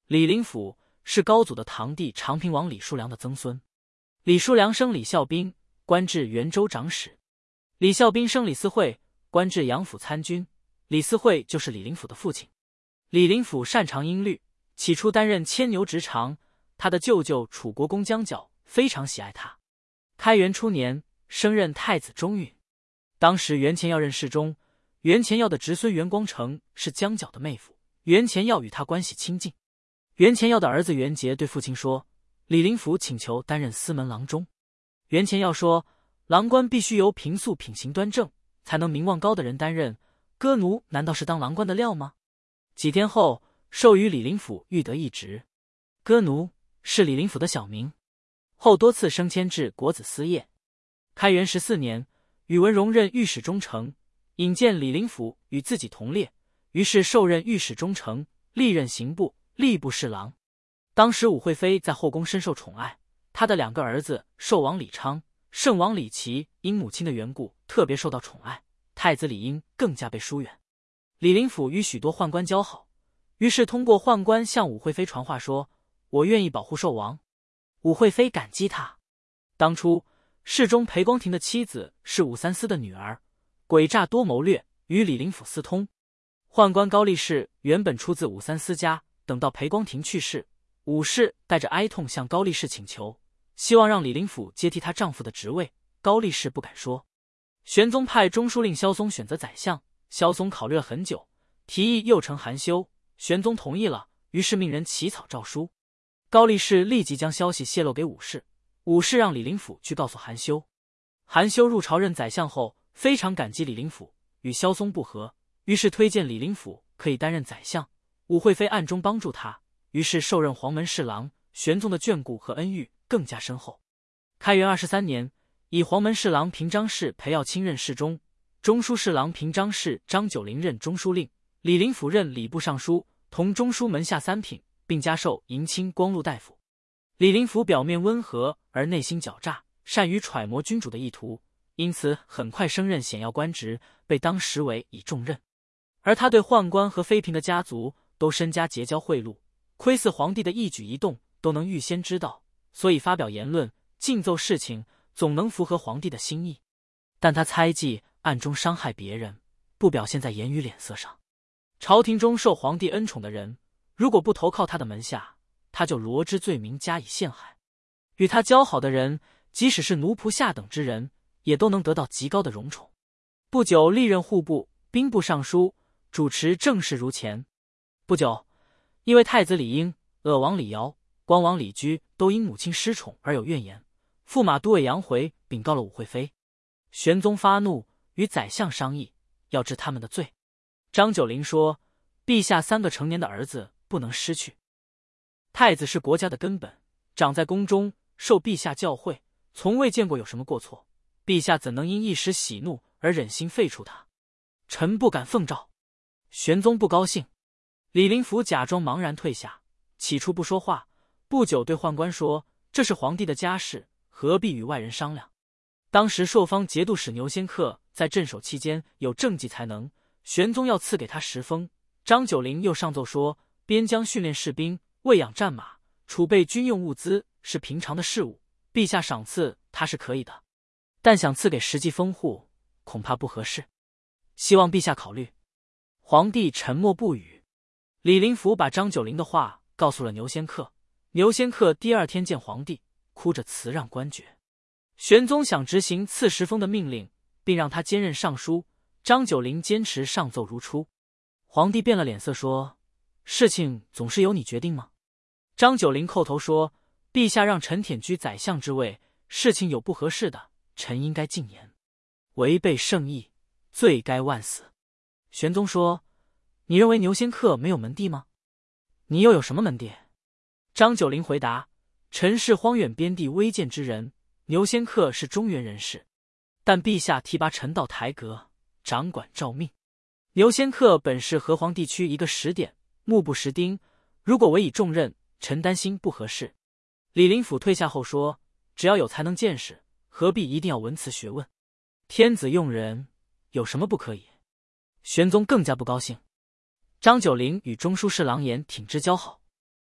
李林甫是高祖的堂弟长平王李叔良的曾孙。李叔良生李孝斌，官至元州长史。李孝斌生李嗣惠，官至阳府参军。李嗣惠就是李林甫的父亲。李林甫擅长音律，起初担任牵牛执常，他的舅舅楚国公江角非常喜爱他。开元初年，升任太子中允。当时袁乾耀任侍中，袁乾耀的侄孙袁光诚是江角的妹夫，袁乾耀与他关系亲近。袁乾耀的儿子袁杰对父亲说，李林甫请求担任司门郎中。袁乾耀说，郎官必须由平素品行端正，才能名望高的人担任，歌奴难道是当郎官的料吗？几天后，授予李林甫御德一职。歌奴是李林甫的小名，后多次升迁至国子司业。开元14年，宇文荣任御史中丞，引荐李林甫与自己同列，于是受任御史中丞，历任刑部、吏部侍郎。当时武惠妃在后宫深受宠爱，他的2个儿子寿王李昌、圣王李琦因母亲的缘故特别受到宠爱，太子李英更加被疏远。李林甫与许多宦官交好，于是通过宦官向武惠妃传话说，我愿意保护寿王。武惠妃感激他。当初侍中裴光庭的妻子是武三思的女儿，诡诈多谋略，与李林甫私通。宦官高力士原本出自武三思家，等到裴光庭去世，武氏带着哀痛向高力士请求，希望让李林甫接替她丈夫的职位。高力士不敢说。玄宗派中书令萧嵩选择宰相，萧嵩考虑了很久，提议右丞韩休，玄宗同意了，于是命人起草诏书。高力士立即将消息泄露给武氏，武氏让李林甫去告诉韩休。韩休入朝任宰相后，非常感激李林甫，与萧嵩不和，于是推荐李林甫可以担任宰相。武惠妃暗中帮助他，于是受任黄门侍郎。玄宗的眷顾和恩遇更加深厚。开元23年，以黄门侍郎平章事裴耀卿任侍中，中书侍郎平章事张九龄任中书令，李林甫任礼部尚书，同中书门下3品，并加授迎亲光禄大夫。李林甫表面温和而内心狡诈，善于揣摩君主的意图，因此很快升任显要官职，被当时委以重任。而他对宦官和妃嫔的家族都身家结交贿赂，窥伺皇帝的一举一动都能预先知道，所以发表言论、进奏事情总能符合皇帝的心意。但他猜忌，暗中伤害别人，不表现在言语脸色上。朝廷中受皇帝恩宠的人，如果不投靠他的门下，他就罗织罪名加以陷害。与他交好的人，即使是奴仆下等之人，也都能得到极高的荣宠。不久历任户部、兵部尚书，主持政事如前。不久，因为太子李英、鄂王李尧、光王李居都因母亲失宠而有怨言，驸马都尉杨回禀告了武惠妃。玄宗发怒，与宰相商议，要治他们的罪。张九龄说，陛下3个成年的儿子不能失去。太子是国家的根本，长在宫中，受陛下教诲，从未见过有什么过错，陛下怎能因一时喜怒而忍心废除他？臣不敢奉诏。玄宗不高兴，李林甫假装茫然退下，起初不说话，不久对宦官说，这是皇帝的家事，何必与外人商量？当时朔方节度使牛仙客在镇守期间有政绩才能，玄宗要赐给他10封。张九龄又上奏说，边疆训练士兵，喂养战马，储备军用物资是平常的事务，陛下赏赐他是可以的，但想赐给实际封户，恐怕不合适，希望陛下考虑。皇帝沉默不语。李林甫把张九龄的话告诉了牛仙客，牛仙客第2天见皇帝，哭着辞让官爵。玄宗想执行赐10封的命令，并让他兼任尚书，张九龄坚持上奏如初。皇帝变了脸色说，事情总是由你决定吗？张九龄叩头说，陛下让臣忝居宰相之位，事情有不合适的，臣应该进言，违背圣意，罪该万死。玄宗说，你认为牛仙客没有门第吗？你又有什么门第？张九龄回答，臣是荒远边地微贱之人，牛仙客是中原人士，但陛下提拔臣到台阁，掌管诏命。牛仙客本是河湟地区一个10点，目不识丁，如果委以重任，臣担心不合适。李林甫退下后说，只要有才能见识，何必一定要文辞学问？天子用人，有什么不可以？玄宗更加不高兴。张九龄与中书侍郎言挺之交好。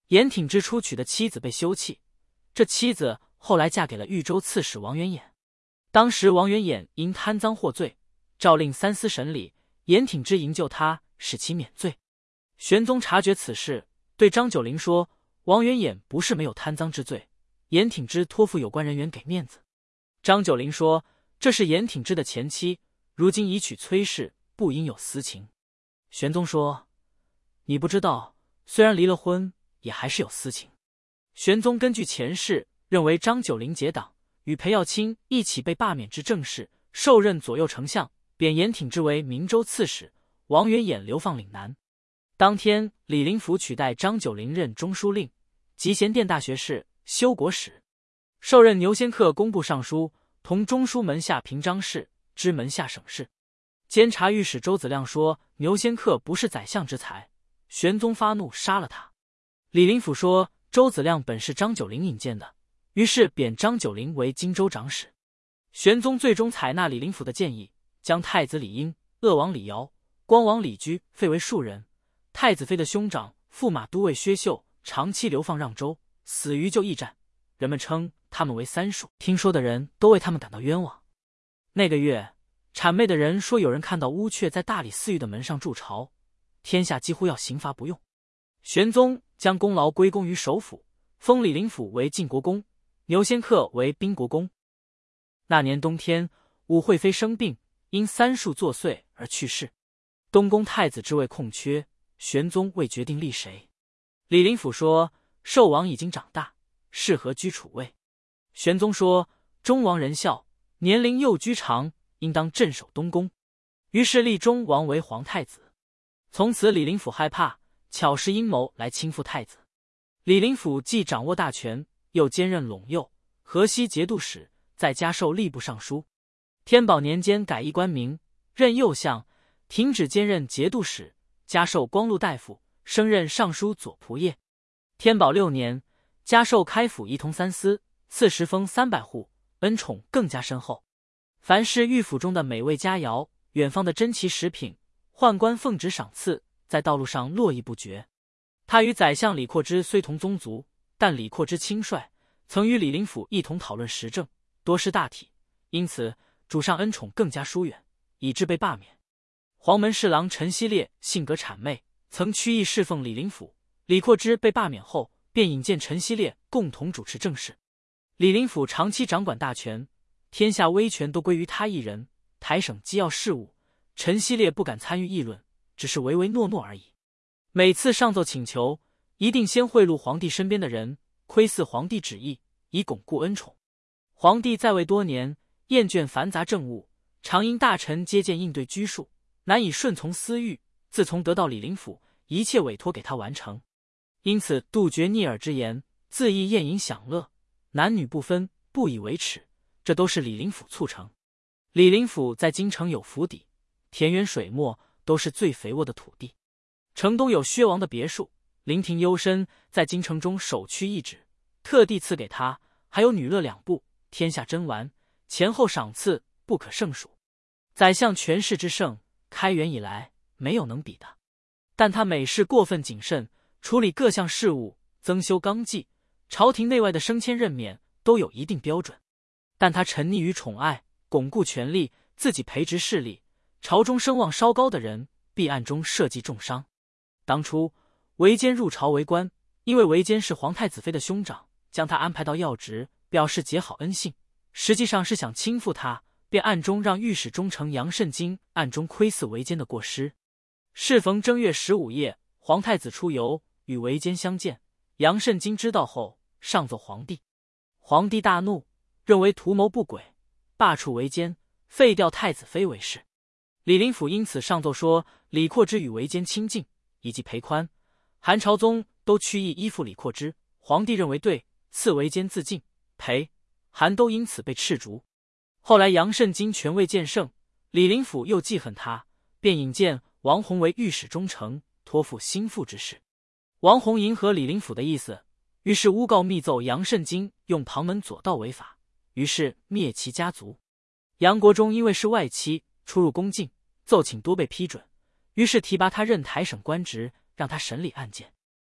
严挺之初娶的妻子被休弃，这妻子后来嫁给了豫州刺史王元衍。当时王元衍因贪赃获罪，诏令三司审理，严挺之营救他，使其免罪。玄宗察觉此事，对张九龄说：“王元衍不是没有贪赃之罪，严挺之托付有关人员给面子。”张九龄说：“这是严挺之的前妻，如今已娶崔氏，不应有私情。”玄宗说：“你不知道，虽然离了婚，也还是有私情。”玄宗根据前事，认为张九龄结党，与裴耀卿一起被罢免之正事，受任左右丞相，贬严挺之为明州刺史，王元衍流放岭南。当天，李林甫取代张九龄任中书令、集贤殿大学士、修国史，受任牛仙客工部尚书，同中书门下平章事，知门下省事。监察御史周子亮说牛仙客不是宰相之才，玄宗发怒杀了他。李林甫说周子亮本是张九龄引荐的，于是贬张九龄为荆州长史。玄宗最终采纳李林甫的建议，将太子李英、鄂王李尧、光王李居废为庶人。太子妃的兄长驸马都尉薛秀长期流放让州，死于就驿站，人们称他们为三庶，听说的人都为他们感到冤枉。那个月，谄媚的人说有人看到乌鹊在大理寺狱的门上筑巢，天下几乎要刑罚不用。玄宗将功劳归功于首辅，封李林甫为晋国公，牛仙客为宾国公。那年冬天，武惠妃生病，因三庶作祟而去世。东宫太子之位空缺，玄宗未决定立谁。李林甫说寿王已经长大，适合居储位。玄宗说忠王仁孝，年龄又居长，应当镇守东宫，于是立忠王为皇太子。从此李林甫害怕，巧施阴谋来倾覆太子。李林甫既掌握大权，又兼任陇右、河西节度使，再加授吏部尚书。天宝年间改易官名，任右相，停止兼任节度使，加授光禄大夫，升任尚书左仆射。天宝6年，加授开府仪同三司，赐食封300户，恩宠更加深厚。凡是御府中的美味佳肴，远方的珍奇食品，宦官奉旨赏赐，在道路上络绎不绝。他与宰相李阔之虽同宗族，但李阔之轻率，曾与李林甫一同讨论时政，多识大体，因此主上恩宠更加疏远，以致被罢免。黄门侍郎陈希烈性格谄媚，曾屈意侍奉李林甫。李阔之被罢免后，便引荐陈希烈共同主持政事。李林甫长期掌管大权，天下威权都归于他一人，台省机要事务，陈希烈不敢参与议论，只是唯唯诺诺而已。每次上奏请求，一定先贿赂皇帝身边的人，窥伺皇帝旨意，以巩固恩宠。皇帝在位多年，厌倦繁杂政务，常因大臣接见应对拘束，难以顺从私欲。自从得到李林甫，一切委托给他完成，因此杜绝逆耳之言，恣意宴饮享乐，男女不分，不以为耻，这都是李林甫促成。李林甫在京城有府邸，田园水墨都是最肥沃的土地。城东有薛王的别墅，林庭幽深，在京城中首屈一指，特地赐给他，还有女乐2部，天下珍玩，前后赏赐不可胜数。宰相权势之盛，开元以来没有能比的。但他每事过分谨慎，处理各项事务，增修纲纪，朝廷内外的升迁任免都有一定标准。但他沉溺于宠爱，巩固权力，自己培植势力，朝中声望稍高的人，必暗中设计重伤。当初韦坚入朝为官，因为韦坚是皇太子妃的兄长，将他安排到要职，表示结好恩信，实际上是想倾覆他，便暗中让御史中丞杨慎金暗中窥伺韦坚的过失。适逢正月15夜，皇太子出游，与韦坚相见，杨慎金知道后，上奏皇帝。皇帝大怒，认为图谋不轨，罢黜韦坚，废掉太子妃为氏。李林甫因此上奏说李阔之与韦坚亲近，以及裴宽、韩朝宗都屈意依附李阔之，皇帝认为对，赐韦坚自尽，裴、韩都因此被斥逐。后来杨慎金权位渐盛，李林甫又记恨他，便引荐王弘为御史中丞，托付心腹之事。王弘迎合李林甫的意思，于是诬告密奏杨慎金用旁门左道违法，于是灭其家族。杨国忠因为是外戚，出入宫禁，奏请多被批准，于是提拔他任台省官职，让他审理案件。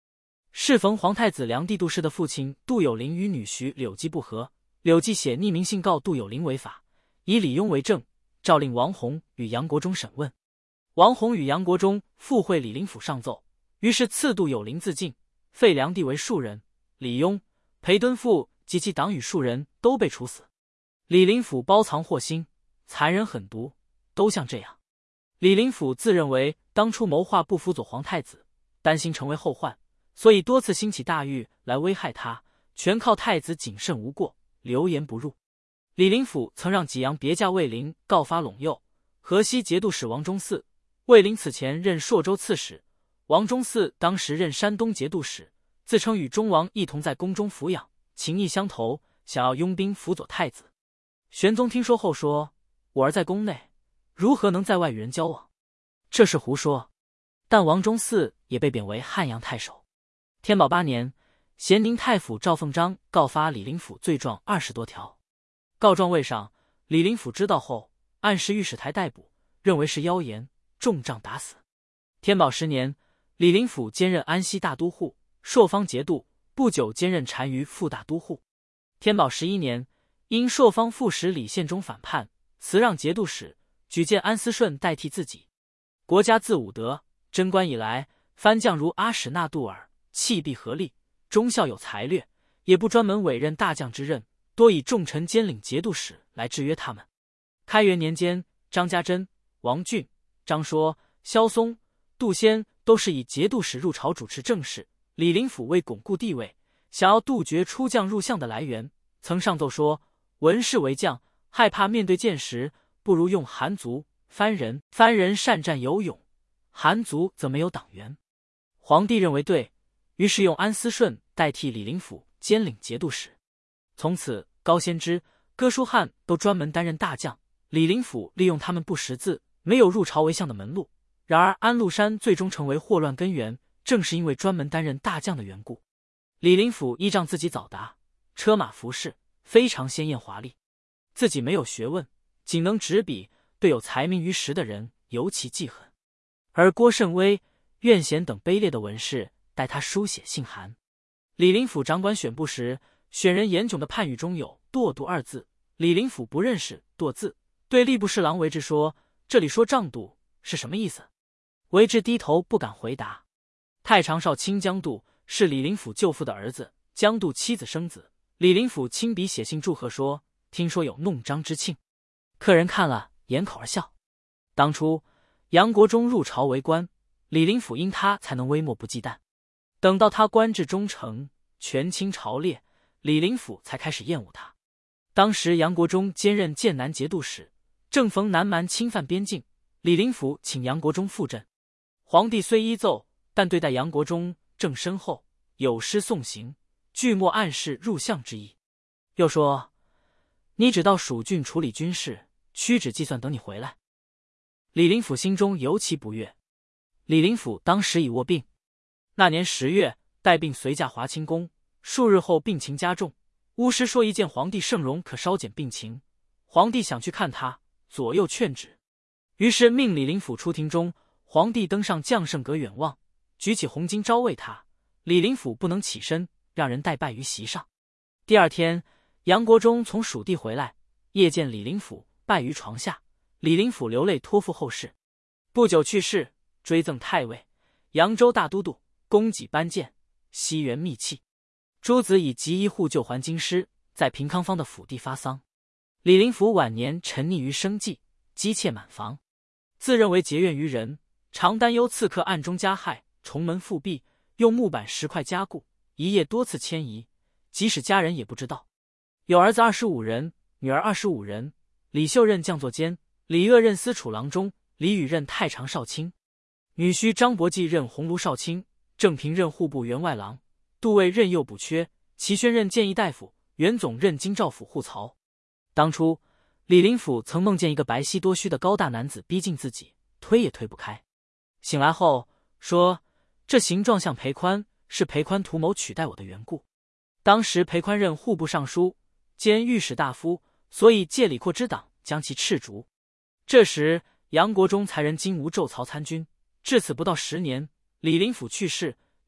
适逢皇太子梁帝杜氏的父亲杜有林与女婿柳姬不和，柳姬写匿名信告杜有林违法，以李邕为证，诏令王弘与杨国忠审问。王弘与杨国忠附会李林甫上奏，于是赐杜有林自尽，废梁帝为庶人，李邕、裴敦富及其党羽数人都被处死。李林甫包藏祸心，残忍狠毒，都像这样。李林甫自认为当初谋划不辅佐皇太子，担心成为后患，所以多次兴起大狱来危害他，全靠太子谨慎无过，流言不入。李林甫曾让济阳别驾魏灵告发陇右、河西节度使王忠嗣，魏灵此前任朔州刺史，王忠嗣当时任山东节度使，自称与忠王一同在宫中抚养，情谊相投，想要拥兵辅佐太子。玄宗听说后说：“我儿在宫内，如何能在外与人交往？这是胡说。”但王忠嗣也被贬为汉阳太守。天宝8年，咸宁太府赵凤章告发李林甫罪状20多条，告状未上，李林甫知道后，按时御史台逮捕，认为是妖言，重杖打死。天宝10年，李林甫兼任安西大都护、朔方节度，不久兼任单于副大都护。天宝11年，因朔方副使李献忠反叛，辞让节度使，举荐安思顺代替自己。国家自武德、贞观以来，藩将如阿史那杜尔，弃必合力，忠孝有才略，也不专门委任大将之任，多以重臣兼领节度使来制约他们。开元年间，张家珍、王俊、张说、萧嵩、杜仙都是以节度使入朝主持政事。李林甫为巩固地位，想要杜绝出将入相的来源，曾上奏说：文士为将，害怕面对剑时，不如用韩族、番人。番人善战有勇，韩族则没有党员。皇帝认为对，于是用安思顺代替李林甫兼领节度使。从此，高仙芝、哥舒翰都专门担任大将，李林甫利用他们不识字、没有入朝为相的门路。然而安禄山最终成为祸乱根源，正是因为专门担任大将的缘故。李林甫依仗自己早达，车马服饰非常鲜艳华丽，自己没有学问，仅能执笔，对有才名于实的人尤其记恨。而郭慎微、苑贤等卑劣的文士代他书写信函。李林甫掌管选部时，选人严炯的判语中有堕度2字，李林甫不认识堕字，对吏部侍郎韦志说：“这里说杖度是什么意思？”韦志低头不敢回答。太常少卿江度是李林甫舅父的儿子，江度妻子生子，李林甫亲笔写信祝贺说：“听说有弄璋之庆。”客人看了掩口而笑。当初杨国忠入朝为官，李林甫因他才能微漠不忌惮。等到他官至中丞，权倾朝列，李林甫才开始厌恶他。当时杨国忠兼任剑南节度使，正逢南蛮侵犯边境，李林甫请杨国忠赴阵。皇帝虽依奏，但对待杨国忠正深厚，有诗送行，句末暗示入相之意。又说：“你只到蜀郡处理军事，屈指计算等你回来。”李林甫心中尤其不悦。李林甫当时已卧病，那年10月带病随驾华清宫，数日后病情加重。巫师说一见皇帝圣容可稍减病情，皇帝想去看他，左右劝止，于是命李林甫出庭中。皇帝登上将圣阁远望，举起红巾招慰他，李林甫不能起身，让人代拜于席上。第二天，杨国忠从蜀地回来，夜见李林甫拜于床下，李林甫流泪托付后事。不久去世，追赠太尉、扬州大都督，供给颁荐，西园密契。诸子以吉衣护旧还京师，在平康坊的府地发丧。李林甫晚年沉溺于生计，姬妾满房，自认为结怨于人，常担忧刺客暗中加害，重门复辟，用木板10块加固，一夜多次迁移，即使家人也不知道。有儿子25人，女儿25人。李秀任将作监，李鄂任司储郎中，李宇任太常少卿，女婿张伯济任鸿胪少卿，郑平任户部员外郎，杜尉任右补缺，齐宣任谏议大夫，袁总任京兆府护曹。当初李林甫曾梦见一个白皙多须的高大男子逼近自己，推也推不开。醒来后说：“这形状像裴宽，是裴宽图谋取代我的缘故。”当时裴宽任户部尚书兼御史大夫，所以借李阔之党将其斥逐。这时杨国忠才人金吾骤曹参军，至此不到10年，李林甫去世，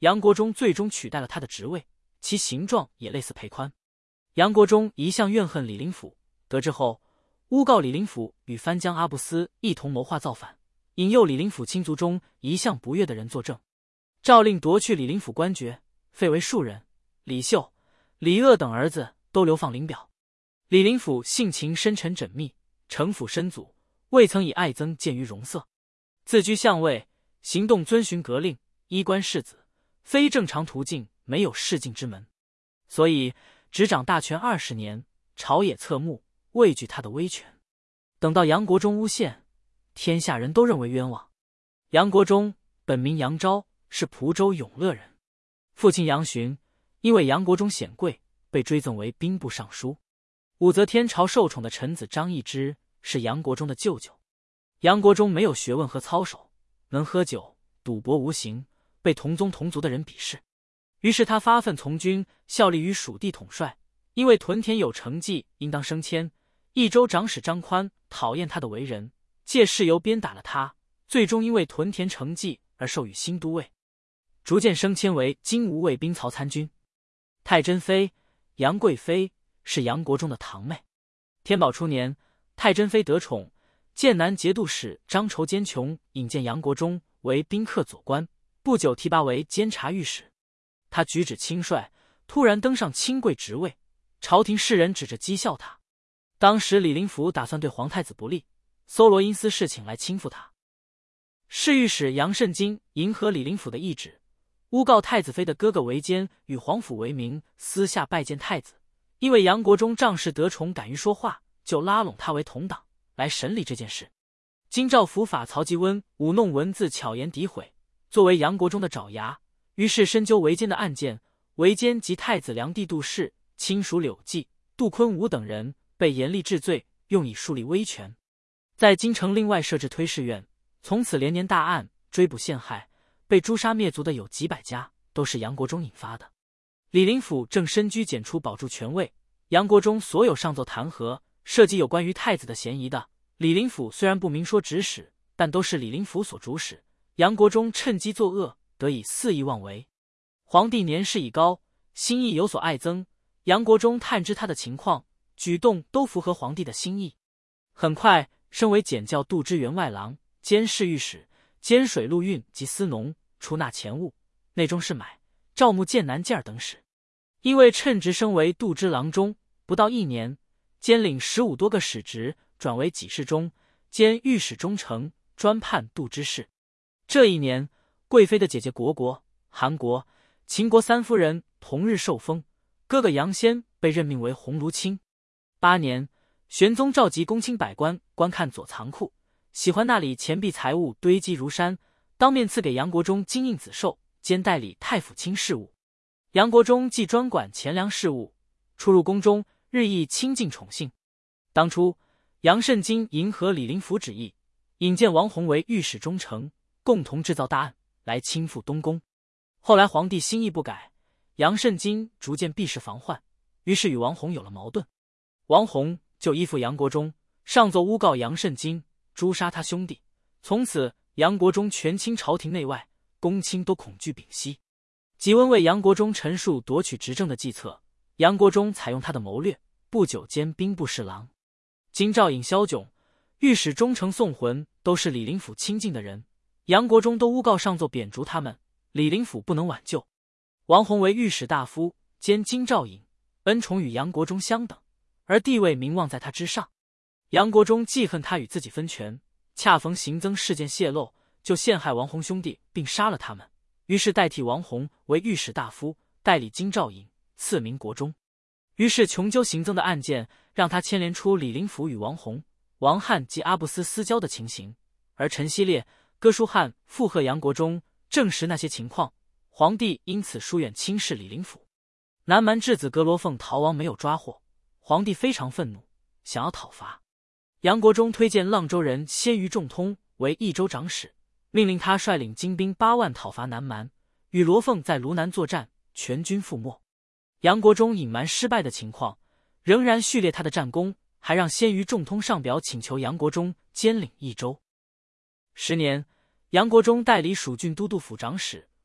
杨国忠最终取代了他的职位，其形状也类似裴宽。杨国忠一向怨恨李林甫，得知后，诬告李林甫与藩将阿布斯一同谋划造反，引诱李林甫亲族中一向不悦的人作证，诏令夺去李林甫官爵，废为庶人。李秀、李鄂等儿子都流放临表。李林甫性情深沉缜密，城府深阻，未曾以爱憎见于容色，自居相位，行动遵循格令，衣冠世子，非正常途径没有仕进之门，所以执掌大权20年，朝野侧目，畏惧他的威权。等到杨国忠诬陷，天下人都认为冤枉。杨国忠本名杨昭，是蒲州永乐人，父亲杨询因为杨国忠显贵，被追赠为兵部尚书。武则天朝受宠的臣子张易之是杨国忠的舅舅。杨国忠没有学问和操守，能喝酒，赌博无形，被同宗同族的人鄙视。于是他发愤从军，效力于蜀地统帅。因为屯田有成绩，应当升迁。益州长史张宽讨厌他的为人，借事由鞭打了他，最终因为屯田成绩而授予新都尉，逐渐升迁为金吾卫兵曹参军。太真妃杨贵妃是杨国忠的堂妹。天宝初年，太真妃得宠，剑南节度使张筹监穷引荐杨国忠为宾客佐官，不久提拔为监察御史。他举止轻率，突然登上清贵职位，朝廷士人指着讥笑他。当时李林甫打算对皇太子不利，搜罗阴私事情来倾覆他。侍御史杨慎金迎合李林甫的意志，诬告太子妃的哥哥韦坚与皇甫为名私下拜见太子，因为杨国忠仗势得宠，敢于说话，就拉拢他为同党来审理这件事。京兆府法曹吉温舞弄文字，巧言诋毁，作为杨国忠的爪牙，于是深究韦坚的案件。韦坚及太子梁帝杜氏、亲属柳纪、杜坤武等人被严厉治罪，用以树立威权。在京城另外设置推事院，从此连年大案，追捕陷害，被诛杀灭族的有几百家，都是杨国忠引发的。李林甫正深居简出保住权位，杨国忠所有上奏弹劾涉及有关于太子的嫌疑的，李林甫虽然不明说指使，但都是李林甫所主使。杨国忠趁机作恶，得以肆意妄为。皇帝年事已高，心意有所爱憎，杨国忠探知他的情况，举动都符合皇帝的心意。很快升为检校度支员外郎、监侍御史、监水陆运及司农，出纳钱务、内中事买、赵牧剑南件等使。因为称职升为度支郎中，不到1年，兼领15多个使职，转为给事中，兼御史中丞，专判度支事。这一年，贵妃的姐姐国国、韩国、秦国3夫人同日受封，哥哥杨先被任命为鸿胪卿。8年，玄宗召集公卿百官观看左藏库，喜欢那里钱币财物堆积如山，当面赐给杨国忠金印紫绶，兼代理太府卿事务。杨国忠既专管钱粮事务，出入宫中日益亲近宠幸。当初杨慎金迎合李林甫旨意，引荐王弘为御史中丞，共同制造大案来倾覆东宫。后来皇帝心意不改，杨慎金逐渐避世防患，于是与王弘有了矛盾。王弘就依附杨国忠，上奏诬告杨慎金，诛杀他兄弟。从此杨国忠权倾朝廷内外，公卿都恐惧屏息。吉温为杨国忠陈述夺取执政的计策，杨国忠采用他的谋略，不久兼兵部侍郎。京兆尹萧炯、御史中丞宋浑都是李林甫亲近的人，杨国忠都诬告上奏贬逐他们，李林甫不能挽救。王弘为御史大夫兼京兆尹，恩宠与杨国忠相等，而地位名望在他之上。杨国忠记恨他与自己分权，恰逢行增事件泄露，就陷害王弘兄弟并杀了他们，于是代替王弘为御史大夫，代理京兆尹，赐名国忠。于是穷究行增的案件，让他牵连出李林甫与王弘、王翰及阿布斯私交的情形，而陈希烈、哥舒翰附和杨国忠，证实那些情况。皇帝因此疏远轻视李林甫。南蛮质子格罗凤逃亡没有抓获，皇帝非常愤怒，想要讨伐。杨国忠推荐阆州人鲜于仲通为益州长史，命令他率领精兵8万讨伐南蛮，与罗凤在卢南作战，全军覆没。杨国忠隐瞒失败的情况，仍然序列他的战功，还让鲜于仲通上表请求杨国忠兼领益州。10年，杨国忠代理蜀郡都督府长史，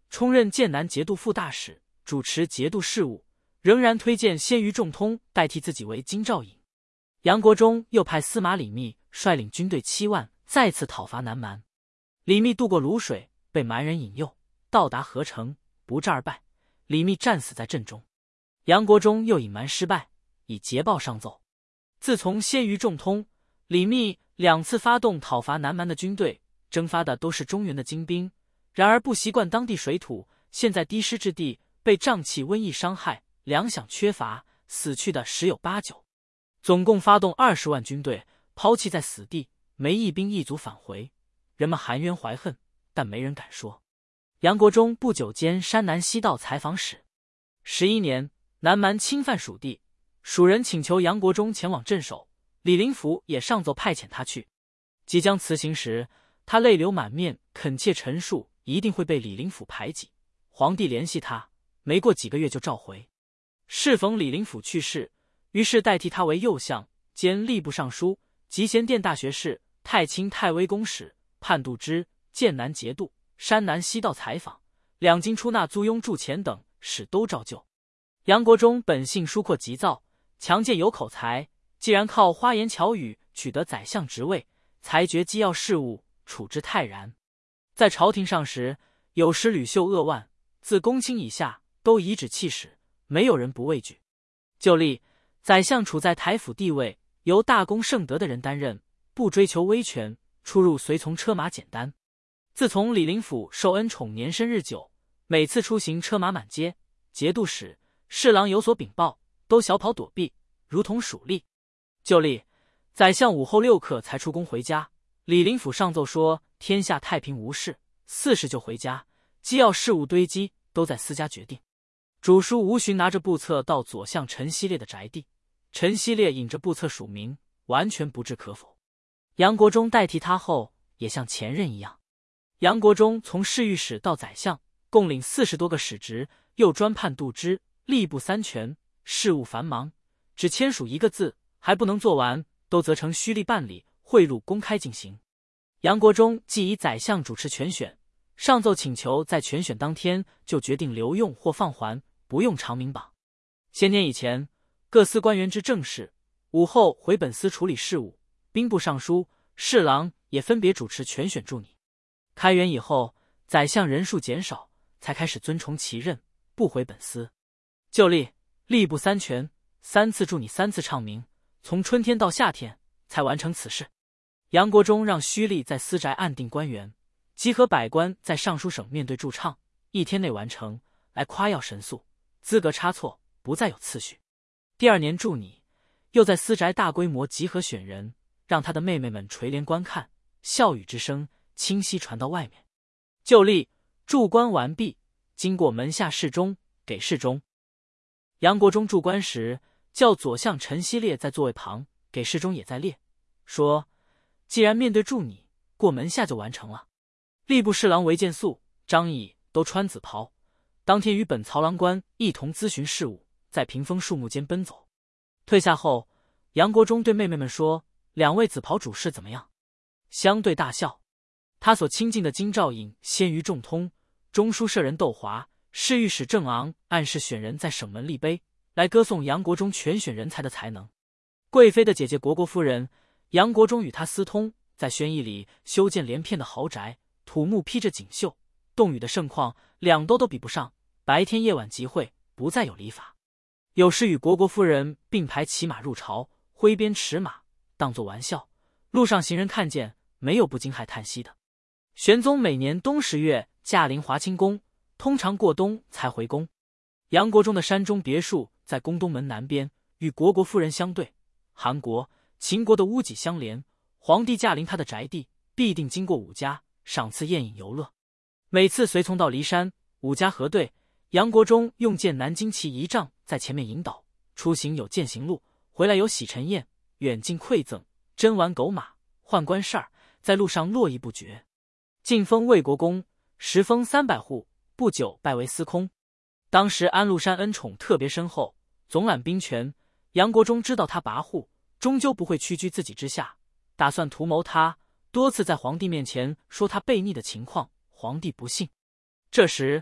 充任剑南节度副大使，主持节度事务，仍然推荐鲜于仲通代替自己为京兆尹。杨国忠又派司马李密率领军队7万再次讨伐南蛮。李密渡过泸水，被蛮人引诱，到达河城，不战而败，李密战死在阵中。杨国忠又隐瞒失败，以捷报上奏。自从鲜于仲通，李密2次发动讨伐南蛮的军队，征发的都是中原的精兵，然而不习惯当地水土，现在低湿之地，被瘴气瘟疫伤害，粮饷缺乏，死去的十有8九。总共发动20万军队，抛弃在死地，没一兵一卒返回。人们含冤怀恨，但没人敢说。杨国忠不久兼山南西道采访使。11年，南蛮侵犯蜀地，蜀人请求杨国忠前往镇守，李林甫也上奏派遣他去。即将辞行时，他泪流满面，恳切陈述一定会被李林甫排挤。皇帝联系他，没过几个月就召回。适逢李林甫去世，于是代替他为右相兼吏部尚书、集贤殿大学士、太清太微公使、判度支、剑南节度、山南西道采访、两京出纳租庸铸钱等使都照旧。杨国忠本性疏阔急躁，强健有口才，既然靠花言巧语取得宰相职位，裁决机要事务，处之泰然。在朝廷上时，有时屡秀扼腕，自公卿以下都颐指气使，没有人不畏惧。就例宰相处在台府地位，由大功盛德的人担任，不追求威权，出入随从车马简单。自从李林甫受恩宠，年深日久，每次出行车马满街，节度使、侍郎有所禀报，都小跑躲避，如同鼠吏。就例宰相午后6刻才出宫回家，李林甫上奏说天下太平无事，4时就回家，机要事务堆积，都在私家决定。主书吴询拿着簿册到左相陈希烈的宅地，陈希烈引着簿册署名，完全不置可否。杨国忠代替他后，也像前任一样。杨国忠从侍御史到宰相，共领40多个使职，又专判度支、吏部3权，事务繁忙，只签署1个字，还不能做完，都责成虚例办理，贿赂公开进行。杨国忠既以宰相主持全选，上奏请求在全选当天就决定留用或放还，不用长明榜。先天以前，各司官员之政事，午后回本司处理事务，兵部尚书、侍郎也分别主持全选助理。开元以后，宰相人数减少，才开始遵从其任，不回本司。就例吏部3权，3次助理3次唱名，从春天到夏天才完成此事。杨国忠让胥吏在私宅暗定官员，集合百官在尚书省面对驻唱，1天内完成，来夸耀神速，资格差错不再有次序。第2年助理，又在私宅大规模集合选人，让他的妹妹们垂帘观看，笑语之声清晰传到外面。就例驻官完毕，经过门下侍中，给侍中。杨国忠驻官时，叫左相陈希烈在座位旁，给侍中也在列，说既然面对助理，过门下就完成了。吏部侍郎韦建素、张毅都穿紫袍，当天与本曹郎官一同咨询事务，在屏风树木间奔走。退下后，杨国忠对妹妹们说：“2位紫袍主事怎么样？”相对大笑。他所亲近的京兆尹鲜于仲通、中书舍人窦华、侍御史郑昂暗示选人在省门立碑，来歌颂杨国忠全选人才的才能。贵妃的姐姐国夫人，杨国忠与她私通，在宣义里修建连片的豪宅，土木披着锦绣，洞宇的盛况2都比不上，白天夜晚集会，不再有礼法。有时与国夫人并排骑马入朝，挥鞭驰马，当作玩笑，路上行人看见，没有不惊骇叹息的。玄宗每年冬10月驾临华清宫，通常过冬才回宫。杨国忠的山中别墅在宫东门南边，与国夫人相对，韩国、秦国的屋脊相连。皇帝驾临他的宅地，必定经过武家，赏赐宴饮游乐。每次随从到骊山、武家核对，杨国忠用剑南京旗仪仗在前面引导，出行有践行路，回来有洗尘宴，远近馈赠，珍玩狗马，宦官事儿，在路上络绎不绝。晋封魏国公，时封300户，不久拜为司空。当时安禄山恩宠特别深厚，总揽兵权。杨国忠知道他跋扈，终究不会屈居自己之下，打算图谋他，多次在皇帝面前说他悖逆的情况，皇帝不信。这时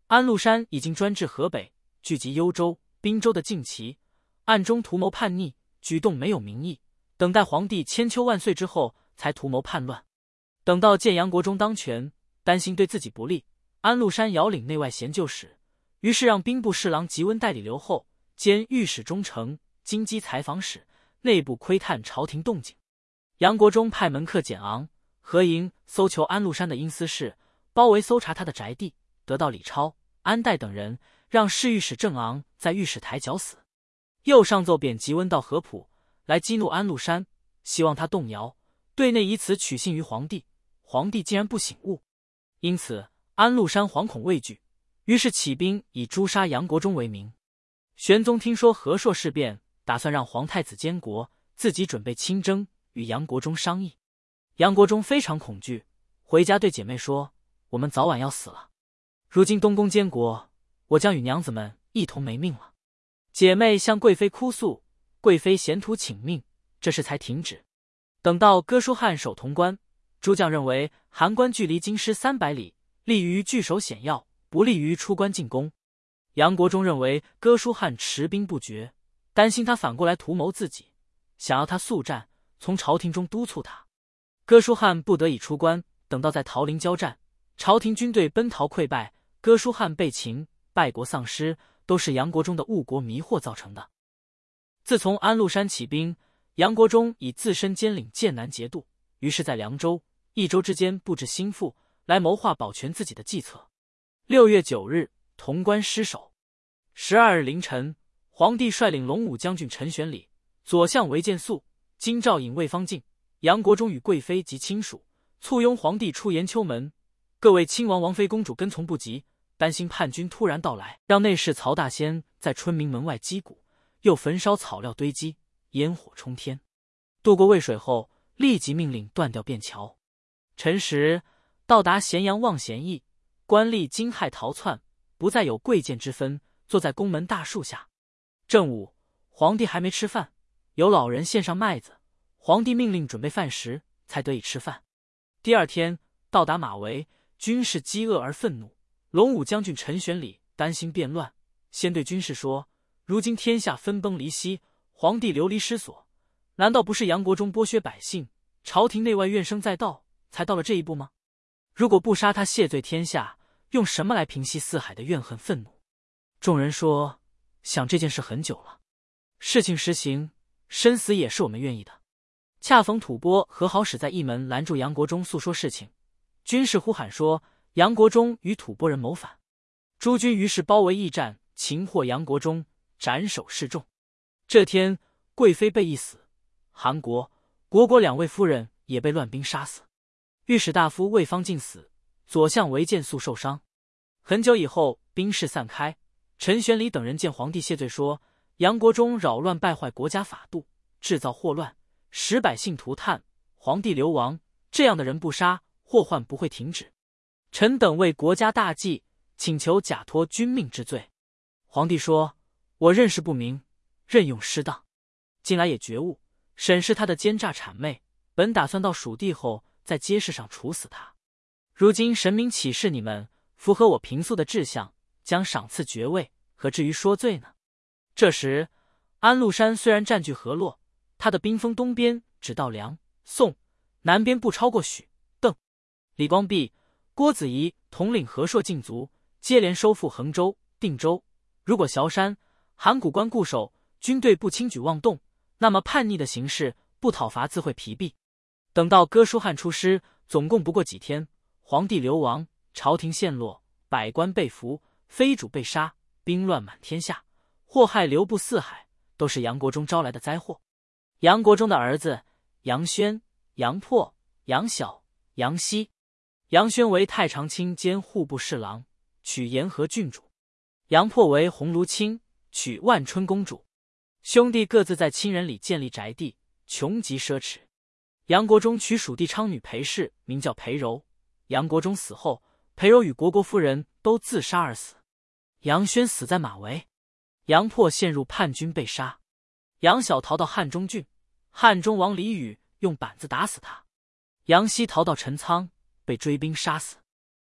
安禄山已经专制河北，聚集幽州、滨州的劲旗，暗中图谋叛逆，举动没有民意，等待皇帝千秋万岁之后才图谋叛乱。等到见杨国忠当权，担心对自己不利，安禄山遥领内外贤旧使，于是让兵部侍郎吉温代理留后，兼御史中丞、京畿采访使，内部窥探朝廷动静。杨国忠派门客简昂、何营搜求安禄山的阴私事，包围搜查他的宅地，得到李超、安代等人，让侍御史郑昂在御史台绞死。又上奏贬吉温到合浦，来激怒安禄山，希望他动摇，对内以此取信于皇帝。皇帝竟然不醒悟，因此安禄山惶恐畏惧，于是起兵以诛杀杨国忠为名。玄宗听说和硕事变，打算让皇太子监国，自己准备亲征，与杨国忠商议。杨国忠非常恐惧，回家对姐妹说：“我们早晚要死了，如今东宫监国，我将与娘子们一同没命了。”姐妹向贵妃哭诉，贵妃咸图请命，这事才停止。等到哥舒翰守潼关，诸将认为函关距离京师300里，利于据守险要，不利于出关进攻。杨国忠认为哥舒翰持兵不决，担心他反过来图谋自己，想要他速战，从朝廷中督促他。哥舒翰不得已出关，等到在桃林交战，朝廷军队奔逃溃败，哥舒翰被擒，败国丧师，都是杨国忠的误国迷惑造成的。自从安禄山起兵，杨国忠以自身兼领剑南节度，于是在凉州、益州之间布置心腹，来谋划保全自己的计策。6月9日，潼关失守。12日凌晨，皇帝率领龙武将军陈玄礼、左相韦见素、京兆尹魏方进、杨国忠与贵妃及亲属簇拥皇帝出延秋门。各位亲王、王妃、公主跟从不及，担心叛军突然到来，让内侍曹大仙在春明门外击鼓，又焚烧草料堆积，烟火冲天。渡过渭水后，立即命令断掉便桥。辰时，到达咸阳望咸驿，官吏惊骇逃窜，不再有贵贱之分，坐在宫门大树下。正午，皇帝还没吃饭，有老人献上麦子，皇帝命令准备饭食，才得以吃饭。第二天到达马嵬，军士饥饿而愤怒，龙武将军陈玄礼担心变乱，先对军士说：“如今天下分崩离析，皇帝流离失所，难道不是杨国忠剥削百姓，朝廷内外怨声载道，才到了这一步吗？如果不杀他谢罪天下，用什么来平息四海的怨恨愤怒？”众人说：“想这件事很久了，事情实行，生死也是我们愿意的。”恰逢吐蕃和好使在驿门拦住杨国忠诉说事情，军士呼喊说杨国忠与吐蕃人谋反。诸军于是包围驿站，擒获杨国忠，斩首示众。这天，贵妃被缢死，韩国、虢国2位夫人也被乱兵杀死。御史大夫魏方进死，左相韦见素受伤。很久以后，兵士散开，陈玄礼等人见皇帝谢罪说：“杨国忠扰乱败坏国家法度，制造祸乱，使百姓涂炭，皇帝流亡，这样的人不杀，祸患不会停止。臣等为国家大计，请求假托君命之罪。”皇帝说：“我认识不明，任用失当，近来也觉悟，审视他的奸诈谄媚，本打算到蜀地后在街市上处死他。如今神明启示你们，符合我平素的志向，将赏赐爵位，何至于说罪呢？”这时，安禄山虽然占据河洛，他的兵锋东边只到梁、宋，南边不超过许、邓。李光弼、郭子仪统领和硕禁卒，接连收复衡州、定州。如果崤山、函谷关固守，军队不轻举妄动，那么叛逆的形势不讨伐自会疲弊。等到哥舒翰出师，总共不过几天，皇帝流亡，朝廷陷落，百官被俘，妃主被杀，兵乱满天下，祸害流布四海，都是杨国忠招来的灾祸。杨国忠的儿子杨宣、杨迫、杨晓、杨希。杨宣为太常卿兼户部侍郎，娶延和郡主；杨迫为鸿胪卿，娶万春公主。兄弟各自在亲人里建立宅地，穷极奢侈。杨国忠娶蜀地昌女裴氏，名叫裴柔。杨国忠死后，裴柔与虢国夫人都自杀而死。杨宣死在马嵬，杨迫陷入叛军被杀。杨晓逃到汉中郡，汉中王李宇用板子打死他。杨希逃到陈仓，被追兵杀死。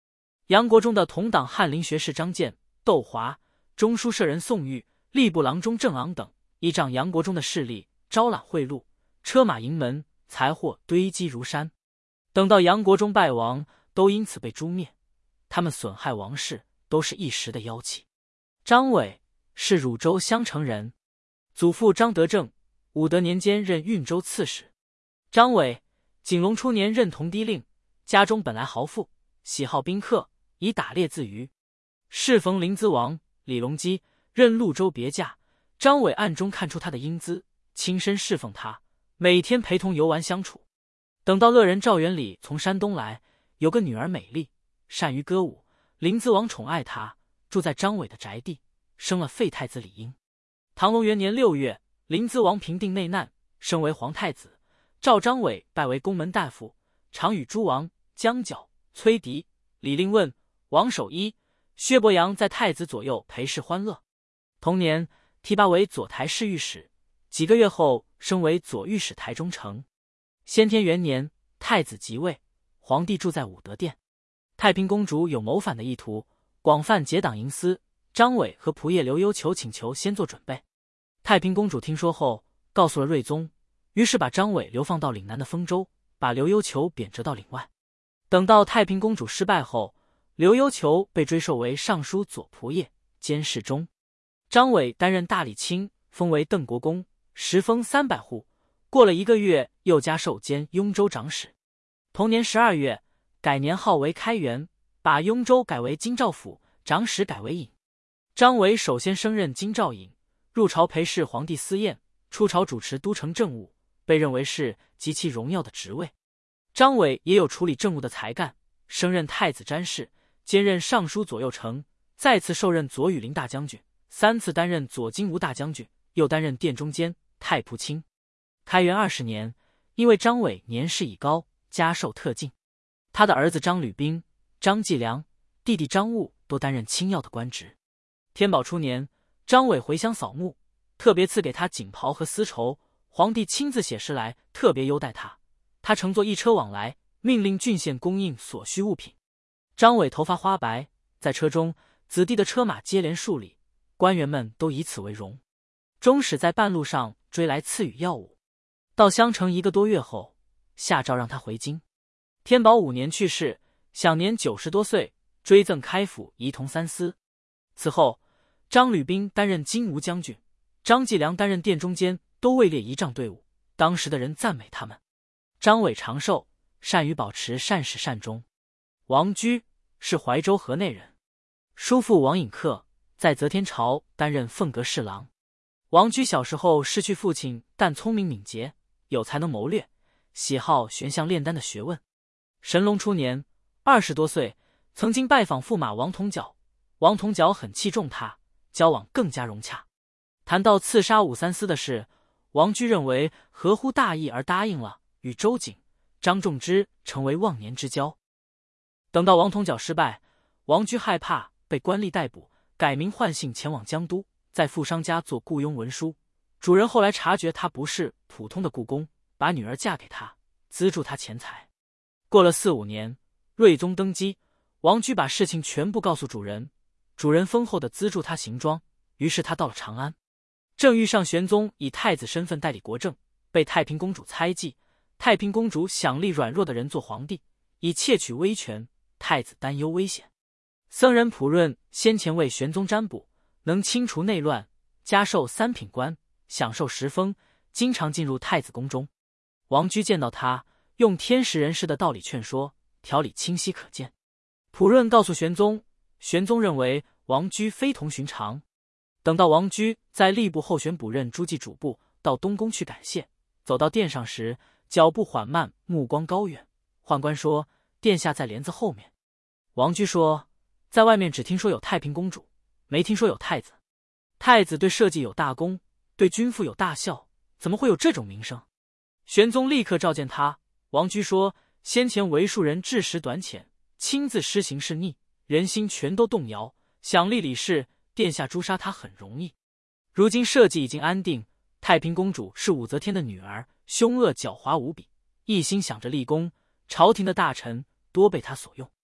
杨国忠的同党翰林学士张建、窦华、中书舍人宋玉、吏部郎中郑昂等，依仗杨国忠的势力，招揽贿赂，车马营门，财货堆积如山。等到杨国忠败亡，都因此被诛灭。他们损害王室，都是一时的妖气。张伟是汝州襄城人，祖父张德正，武德年间任运州刺史。张伟景龙初年任同堤令，家中本来豪富，喜好宾客，以打猎自娱。适逢临淄王李隆基任潞州别驾，张伟暗中看出他的英姿，亲身侍奉他，每天陪同游玩相处。等到乐人赵元礼从山东来，有个女儿美丽，善于歌舞，临淄王宠爱她，住在张伟的宅地，生了废太子李英。唐隆元年6月，临淄王平定内难，升为皇太子，召张伟拜为宫门大夫，常与诸王江角、崔迪、李令问、王守一、薛伯阳在太子左右陪侍欢乐。同年提拔为左台侍御史，几个月后升为左御史台中丞。先天元年，太子即位，皇帝住在武德殿。太平公主有谋反的意图，广泛结党营私，张伟和仆射刘幽求请求先做准备。太平公主听说后，告诉了睿宗，于是把张伟流放到岭南的丰州，把刘幽求贬谪到岭外。等到太平公主失败后，刘幽求被追授为尚书左仆射兼侍中，张伟担任大理卿，封为邓国公，时封300户。过了1个月，又加授兼雍州长史。同年12月，改年号为开元，把雍州改为京兆府，长史改为尹。张伟首先升任京兆尹，入朝陪侍皇帝司宴，出朝主持都城政务，被认为是极其荣耀的职位。张伟也有处理政务的才干，升任太子詹事，兼任尚书左右丞，再次受任左羽林大将军，3次担任左金吾大将军，又担任殿中监、太仆卿。开元20年，因为张伟年事已高，加授特进。他的儿子张吕彬、张继良、弟弟张务都担任轻要的官职。天宝初年，张伟回乡扫墓，特别赐给他锦袍和丝绸，皇帝亲自写诗来，特别优待他。他乘坐1车往来，命令郡县供应所需物品。张伟头发花白，在车中，子弟的车马接连数里，官员们都以此为荣。终使在半路上追来赐予药物。到襄城1个多月后，下诏让他回京。天宝5年去世，享年90多岁，追赠开府仪同3司。此后，张吕彬担任金吾将军，张继良担任殿中监，都位列仪仗队伍。当时的人赞美他们。张伟长寿，善于保持善始善终。王居是怀州河内人，叔父王尹克在则天朝担任凤阁侍郎。王居小时候失去父亲，但聪明敏捷，有才能谋略，喜好玄象炼丹的学问。神龙初年，20多岁，曾经拜访驸马王同角，王同角很器重他，交往更加融洽。谈到刺杀武三思的事，王居认为合乎大义而答应了，与周景、张仲之成为忘年之交。等到王同角失败，王居害怕被官吏逮捕，改名换姓前往江都，在富商家做雇佣文书。主人后来察觉他不是普通的雇工，把女儿嫁给他，资助他钱财。过了4、5年，睿宗登基，王居把事情全部告诉主人，主人丰厚的资助他行装。于是他到了长安，正遇上玄宗以太子身份代理国政，被太平公主猜忌。太平公主想立软弱的人做皇帝，以窃取威权，太子担忧危险。僧人普润先前为玄宗占卜，能清除内乱，加授3品官，享受时封，经常进入太子宫中。王居见到他，用天时人事的道理劝说，条理清晰可见。普润告诉玄宗，玄宗认为王居非同寻常。等到王居在吏部候选补任诸暨主簿，到东宫去感谢，走到殿上时，脚步缓慢，目光高远。宦官说：“殿下在帘子后面。”王居说：“在外面只听说有太平公主，没听说有太子。太子对社稷有大功，对君父有大孝，怎么会有这种名声？”玄宗立刻召见他。王居说：“先前为数人治时短浅，亲自施行是逆，人心全都动摇，想立李氏，殿下诛杀他很容易。如今社稷已经安定，太平公主是武则天的女儿，凶恶狡猾无比，一心想着立功，朝廷的大臣多被他所用。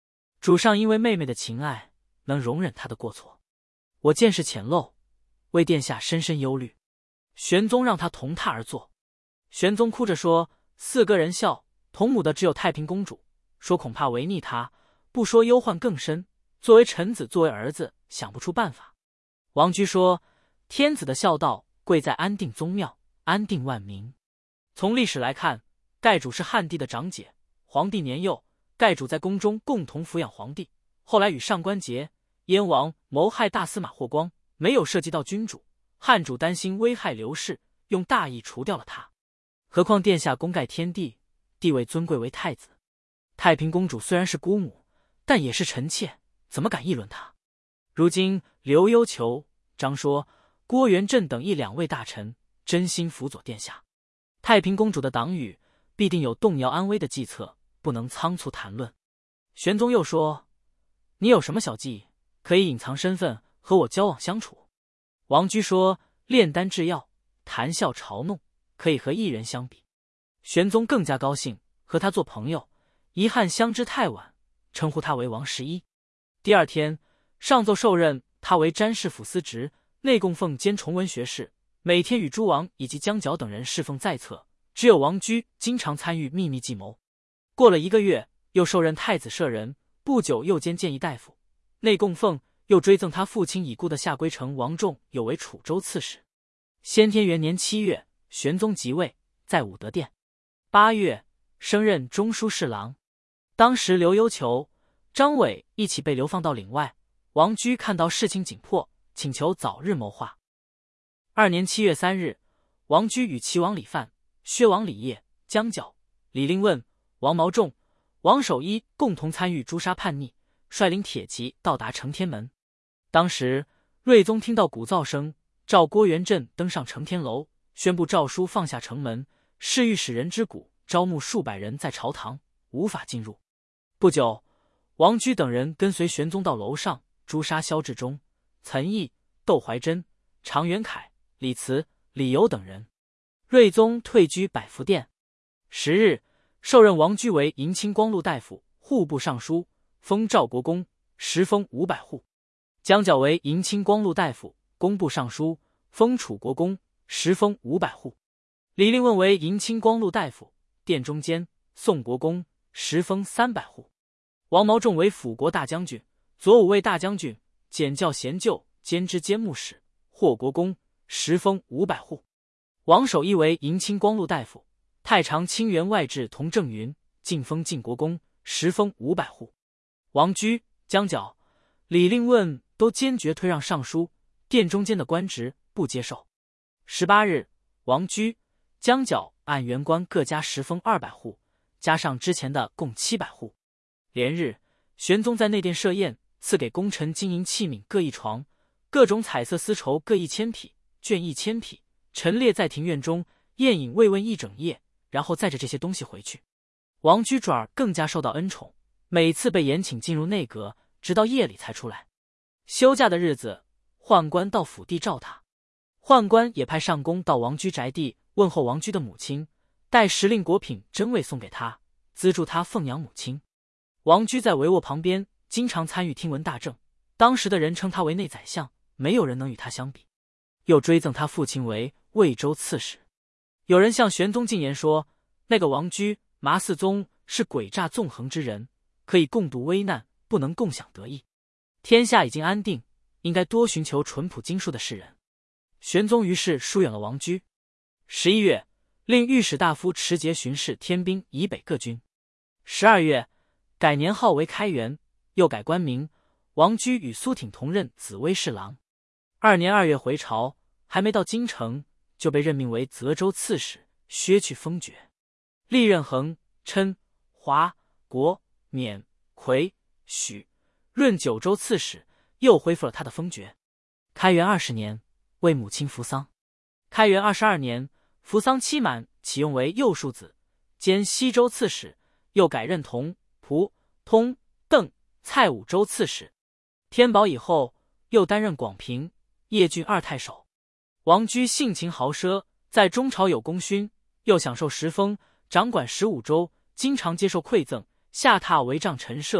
主上因为妹妹的情爱，能容忍他的过错。我见识浅陋，为殿下深深忧虑。玄宗让他同榻而坐。玄宗哭着说：“四哥人孝，同母的只有太平公主，说恐怕违逆他，不说忧患更深。作为臣子，作为儿子，想不出办法。”王居说：“天子的孝道，贵在安定宗庙，安定万民。从历史来看，盖主是汉帝的长姐，皇帝年幼，盖主在宫中共同抚养皇帝。后来与上官桀、燕王谋害大司马霍光，没有涉及到君主，汉主担心危害刘氏，用大义除掉了他。何况殿下功盖天地，地位尊贵为太子。太平公主虽然是姑母，但也是臣妾，怎么敢议论她？如今刘幽求、张说、郭元振等1、2位大臣真心辅佐殿下，太平公主的党羽必定有动摇安危的计策，不能仓促谈论。”玄宗又说：“你有什么小计，可以隐藏身份和我交往相处？”王居说：“炼丹制药，谈笑嘲弄，可以和艺人相比。”玄宗更加高兴，和他做朋友。遗憾相知太晚，称呼他为王11。第二天，上奏授任他为詹事府司职、内供奉兼崇文学士，每天与诸王以及江角等人侍奉在侧，只有王居经常参与秘密计谋。过了1个月，又授任太子舍人，不久又兼谏议大夫。内供奉又追赠他父亲已故的下归丞王仲有为楚州刺史。先天元年7月，玄宗即位，在武德殿。8月，升任中书侍郎。当时刘幽求、张伟一起被流放到岭外，王居看到事情紧迫，请求早日谋划。2年7月3日，王居与齐王李范、薛王李业、江角、李令问、王毛仲、王守一共同参与诛杀叛逆，率领铁骑到达承天门。当时睿宗听到鼓噪声，召郭元振登上承天楼，宣布诏书放下城门，誓欲使人之鼓，招募数百人在朝堂，无法进入。不久，王居等人跟随玄宗到楼上，诛杀萧志忠、岑毅、窦怀真、常元凯、李慈、李由等人。睿宗退居百福殿。10日，授任王居为迎亲光禄大夫、户部尚书，封赵国公，时封500户。江角为迎亲光禄大夫、工部尚书，封楚国公，时封500户。李令问为迎亲光禄大夫、殿中监、宋国公，时封300户。王毛仲为辅国大将军、左武卫大将军、检校贤旧兼知监目使，霍国公，时封500户。王守一为迎亲光禄大夫、太常清源外治同正云，晋封晋国公，时封500户。王居、江角、李令问都坚决推让尚书、殿中监的官职，不接受。18日，王居、江角按原官各加时封200户，加上之前的共700户。连日，玄宗在内殿设宴，赐给功臣金银器皿各1床，各种彩色丝绸各1000匹，绢1000匹，陈列在庭院中，宴饮慰问1整夜，然后载着这些东西回去。王居转而更加受到恩宠，每次被延请进入内阁，直到夜里才出来。休假的日子，宦官到府地召他，宦官也派上宫到王居宅地问候王居的母亲，带时令果品真味送给他，资助他奉养母亲。王居在帷幄旁边，经常参与听闻大政，当时的人称他为内宰相，没有人能与他相比。又追赠他父亲为魏州刺史。有人向玄宗进言说，那个王居、麻嗣宗是诡诈纵横之人，可以共度危难，不能共享得意。天下已经安定，应该多寻求淳朴经术的士人。玄宗于是疏远了王居。11月，令御史大夫持节巡视天兵以北各军。12月，改年号为开元，又改官名。王居与苏挺同任紫微侍郎。2年2月回朝，还没到京城，就被任命为泽州刺史，削去封爵。历任衡、琛、华、国、冕、魁、许、润9州刺史，又恢复了他的封爵。开元20年，为母亲服丧。开元22年，服丧期满，启用为右庶子，兼西州刺史，又改任同、蒲、通、邓、蔡5州刺史。天宝以后，又担任广平、邺郡2太守。王居性情豪奢，在中朝有功勋，又享受时封，掌管15州，经常接受馈赠，下榻帷帐陈设，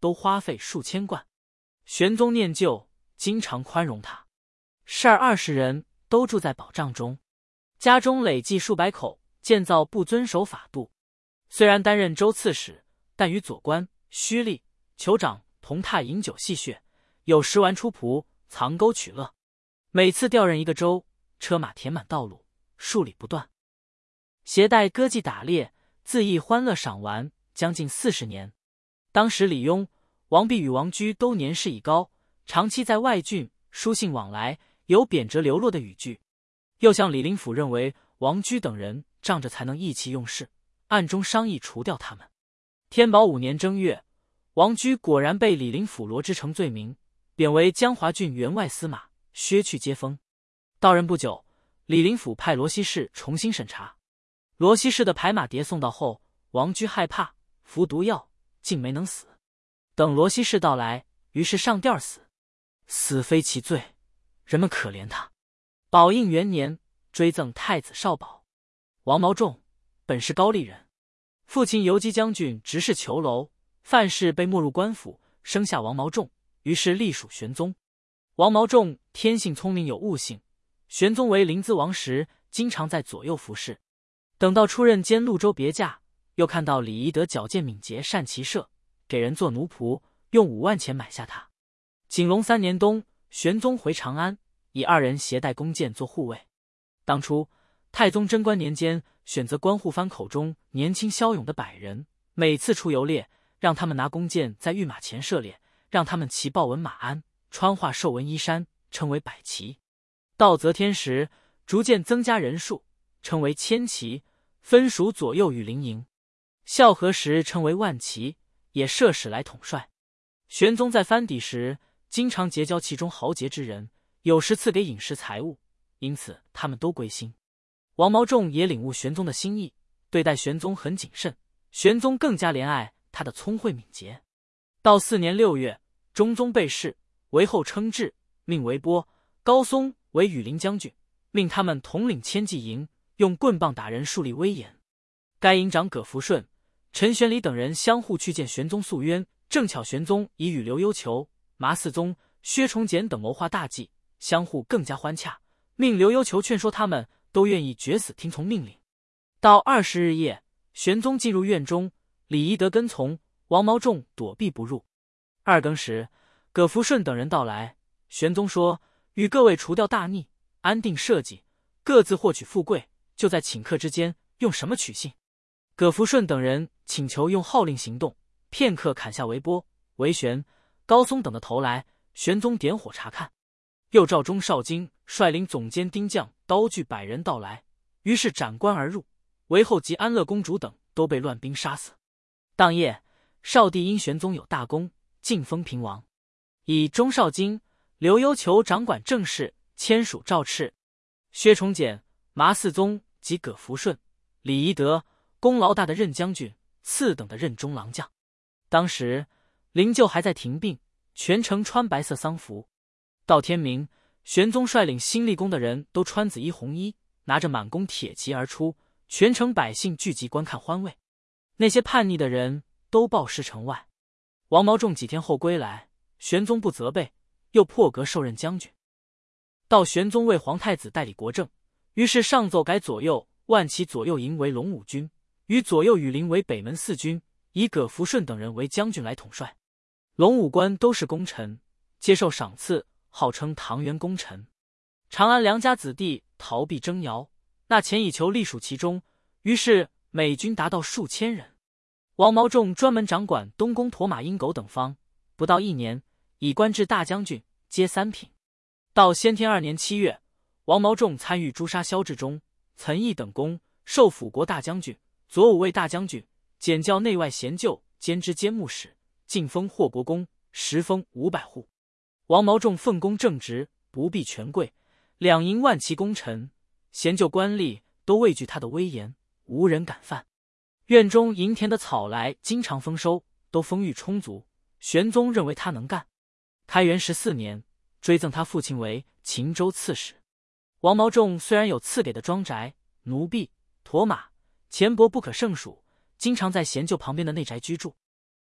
都花费数千贯。玄宗念旧，经常宽容他。12-20人都住在保障中，家中累计数百口，建造不遵守法度。虽然担任州刺史，但与左官、胥吏、酋长同榻饮酒戏谑，有时玩出仆，藏钩取乐。每次调任一个州，车马填满道路，数里不断。携带歌妓打猎，恣意欢乐赏玩，将近40年。当时李邕、王弼与王居都年事已高，长期在外郡，书信往来，有贬谪流落的语句。又向李林甫认为王居等人仗着才能意气用事，暗中商议除掉他们。天宝5年正月，王居果然被李林甫罗织成罪名，贬为江华郡员外司马，削去阶封。到任不久，李林甫派罗希士重新审查。罗希士的牌马牒送到后，王居害怕，服毒药，竟没能死。等罗希士到来，于是上吊死。死非其罪，人们可怜他。宝应元年，追赠太子少保。王毛仲本是高丽人，父亲游击将军执事囚楼，犯事被没入官府，生下王毛仲，于是隶属玄宗。王毛仲天性聪明有悟性，玄宗为临淄王时，经常在左右服侍。等到出任兼潞州别驾，又看到李宜德矫健敏捷，善骑射，给人做奴仆，用5万钱买下他。景隆3年冬，玄宗回长安，以2人携带弓箭做护卫。当初太宗贞观年间，选择关护藩口中年轻骁勇的100人，每次出游猎，让他们拿弓箭在御马前射猎，让他们骑豹纹马鞍，穿画兽纹衣衫，称为百骑。到则天时，逐渐增加人数，称为千骑，分属左右与临营。孝和时称为万骑，也设使来统帅。玄宗在藩邸时，经常结交其中豪杰之人，有时赐给饮食财物，因此他们都归心。王毛仲也领悟玄宗的心意，对待玄宗很谨慎，玄宗更加怜爱他的聪慧敏捷。到4年6月，中宗被弑，为后称制，命韦波、高松为羽林将军，命他们统领千骑营，用棍棒打人，树立威严。该营长葛福顺、陈玄礼等人相互去见玄宗诉冤，正巧玄宗已与刘幽求、麻嗣宗、薛崇简等谋划大计，相互更加欢洽，命刘幽求劝说他们，都愿意决死听从命令。到20日夜，玄宗进入院中，李宜德跟从，王毛仲躲避不入。2更时，葛福顺等人到来，玄宗说：“与各位除掉大逆，安定社稷，各自获取富贵，就在顷刻之间，用什么取信？”葛福顺等人请求用号令行动，片刻砍下韦波、韦玄、高松等的头来。玄宗点火查看，又召钟少京率领总监丁将刀具100人到来，于是斩关而入。韦后及安乐公主等都被乱兵杀死。当夜，少帝因玄宗有大功，晋封平王，以钟少京、刘幽求掌管政事，签署诏敕。薛崇简、麻嗣宗及葛福顺、李宜德功劳大的任将军，次等的任中郎将。当时灵柩还在停病，全城穿白色丧服。到天明，玄宗率领新立宫的人都穿紫衣红衣，拿着满弓铁骑而出，全城百姓聚集观看欢慰。那些叛逆的人都暴尸城外。王毛仲几天后归来，玄宗不责备，又破格授任将军。到玄宗为皇太子代理国政，于是上奏改左右万骑左右营为龙武军，与左右羽林为北门4军，以葛福顺等人为将军来统帅。龙武官都是功臣，接受赏赐，号称唐元功臣。长安良家子弟逃避征徭，那钱以求隶属其中，于是每军达到数千人。王毛仲专门掌管东宫驮马、鹰狗等方，不到1年，已官至大将军，皆3品。到先天2年7月，王毛仲参与诛杀萧志忠、岑毅等功，授辅国大将军、左武卫大将军，检校内外贤旧，兼知监牧使，进封霍国公，时封500户。王毛仲奉公正直，不避权贵，两营万骑功臣，贤旧官吏都畏惧他的威严，无人敢犯。院中营田的草来经常丰收，都丰裕充足。玄宗认为他能干。开元14年，追赠他父亲为秦州刺史。王毛仲虽然有赐给的庄宅、奴婢、驮马、钱帛不可胜数，经常在贤旧旁边的内宅居住。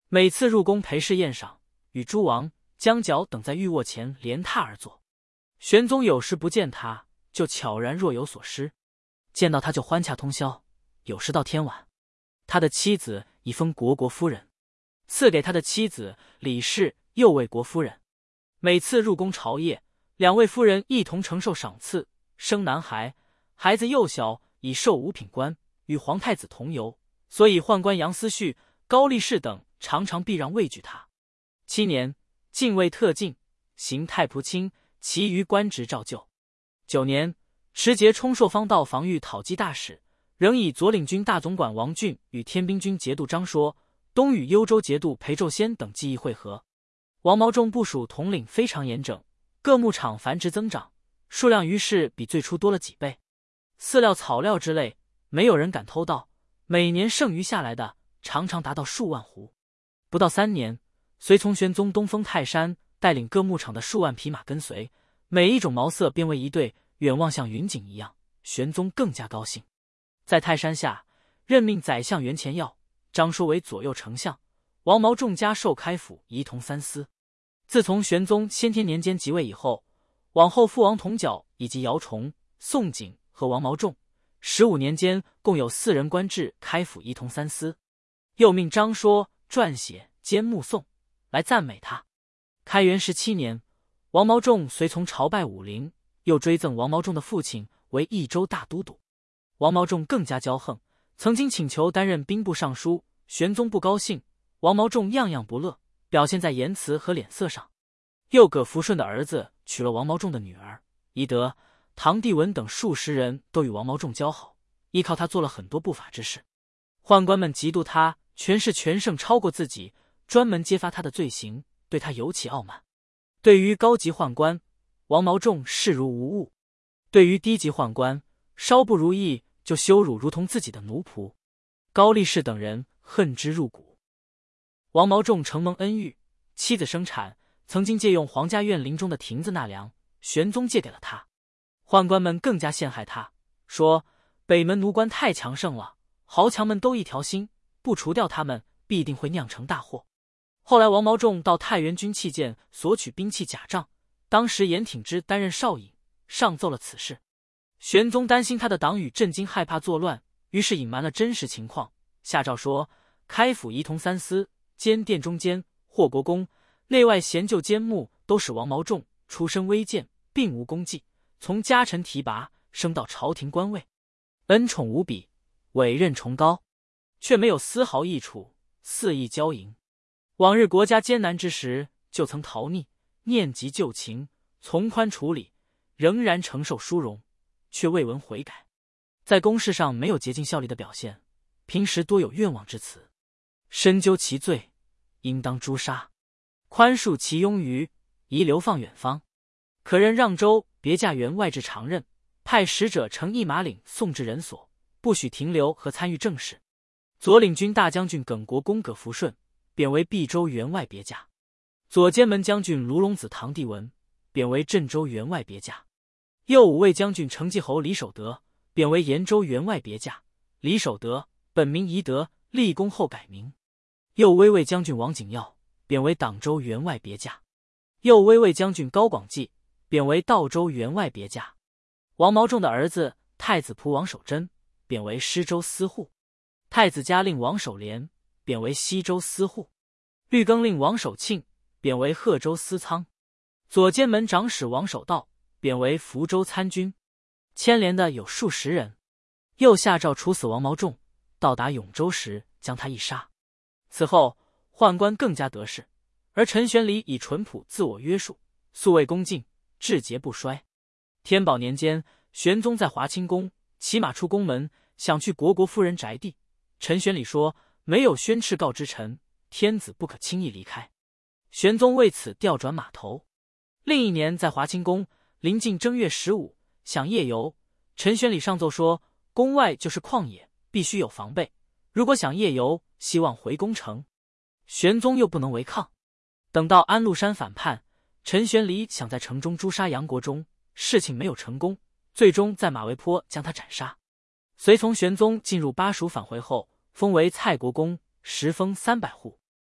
每次入宫陪侍宴赏，与诸王、将角等在御卧前连榻而坐。玄宗有时不见他，就悄然若有所失；见到他就欢洽通宵，有时到天晚。他的妻子已封国夫人，赐给他的妻子李氏又为国夫人。每次入宫朝谒，两位夫人一同承受赏赐，生男孩，孩子幼小，已授五品官，与皇太子同游，所以宦官杨思绪、高力士等常常避让畏惧他。7年，禁卫特进，行太仆卿，其余官职照旧。9年，持节充朔方道防御讨击大使，仍以左领军大总管王俊与天兵军节度张说、东与幽州节度裴胄先等计议会合。王毛仲部署统领非常严整，各牧场繁殖增长，数量于是比最初多了几倍。饲料、草料之类，没有人敢偷盗，每年剩余下来的常常达到数万斛。不到3年，随从玄宗东封泰山，带领各牧场的数万匹马跟随，每一种毛色编为一队，远望像云锦一样。玄宗更加高兴，在泰山下任命宰相袁前耀、张说为左右丞相，王毛仲加授开府仪同3司。自从玄宗先天年间即位以后，往后父王同角以及姚崇、宋璟和王毛仲15年间，共有4人官至开府仪同3司。又命张说撰写《兼目颂》来赞美他。开元17年，王毛仲随从朝拜武陵，又追赠王毛仲的父亲为益州大都督。王毛仲更加骄横，曾经请求担任兵部尚书，玄宗不高兴，王毛仲样样不乐，表现在言辞和脸色上。又葛福顺的儿子娶了王毛仲的女儿，宜德、唐帝文等数十人都与王毛仲交好，依靠他做了很多不法之事。宦官们嫉妒他权势全盛超过自己，专门揭发他的罪行，对他尤其傲慢。对于高级宦官，王毛仲视如无物；对于低级宦官，稍不如意就羞辱如同自己的奴仆。高力士等人恨之入骨。王毛仲承蒙恩遇，妻子生产，曾经借用皇家院林中的亭子纳凉，玄宗借给了他。宦官们更加陷害他，说北门奴官太强盛了，豪强们都一条心，不除掉他们，必定会酿成大祸。后来王毛仲到太原军器舰索取兵器假仗，当时严挺之担任少尹，上奏了此事。玄宗担心他的党羽震惊害怕作乱，于是隐瞒了真实情况，下诏说开府仪同3司、监殿中监、霍国公、内外贤旧监牧都使王毛仲出身微贱，并无功绩，从家臣提拔升到朝廷官位，恩宠无比，委任崇高，却没有丝毫益处，肆意骄淫。往日国家艰难之时，就曾逃逆，念及旧情，从宽处理，仍然承受殊荣，却未闻悔改。在公事上没有竭尽效力的表现，平时多有愿望之词，深究其罪，应当诛杀，宽恕其庸愚，宜流放远方。可任让州别驾员外至常任，派使者乘一马领送至人所，不许停留和参与政事。左领军大将军耿国公葛福顺贬为毕州员外别驾，左监门将军卢龙子唐帝文贬为镇州员外别驾，右武卫将军成纪侯李守德贬为延州员外别驾。李守德本名宜德，立功后改名。右威卫将军王景耀贬为党州员外别驾，右威卫将军高广济贬为道州员外别驾。王毛仲的儿子太子仆王守贞贬为施州司户，太子家令王守廉贬为西州司户，绿更令王守庆贬为贺州司仓，左监门长史王守道贬为福州参军，牵连的有数十人。又下诏处死王毛仲，到达永州时将他一杀。此后宦官更加得势，而陈玄礼以淳朴自我约束，素未恭敬，志节不衰。天宝年间，玄宗在华清宫骑马出宫门，想去国夫人宅地。陈玄礼说没有宣敕告知臣，天子不可轻易离开。玄宗为此调转马头。另一年在华清宫，临近正月15，想夜游，陈玄礼上奏说宫外就是旷野，必须有防备，如果想夜游，希望回宫城。玄宗又不能违抗。等到安禄山反叛，陈玄礼想在城中诛杀杨国忠，事情没有成功，最终在马嵬坡将他斩杀。随从玄宗进入巴蜀返回后，封为蔡国公，时封300户。